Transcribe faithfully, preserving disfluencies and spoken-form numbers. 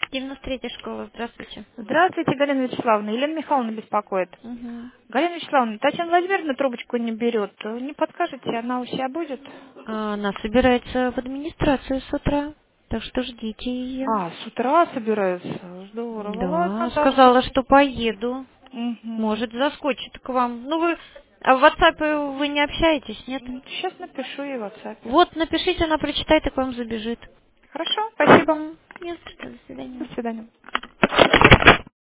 девяносто третья школа, здравствуйте. Здравствуйте, Галина Вячеславовна. Елена Михайловна беспокоит. Угу. Галина Вячеславовна, Татьяна Владимировна трубочку не берет. Не подскажете, она у себя будет? А, она собирается в администрацию с утра, так что ждите ее. А, с утра собирается. Здорово. Да, Ладно, сказала, завтра. что поеду. Угу. Может, заскочит к вам. Ну, вы... А в WhatsApp вы не общаетесь, нет? Сейчас напишу ей в WhatsApp. Вот, напишите, она прочитает и к вам забежит. Хорошо, спасибо. Угу. Нет, что, до До свидания. свидания.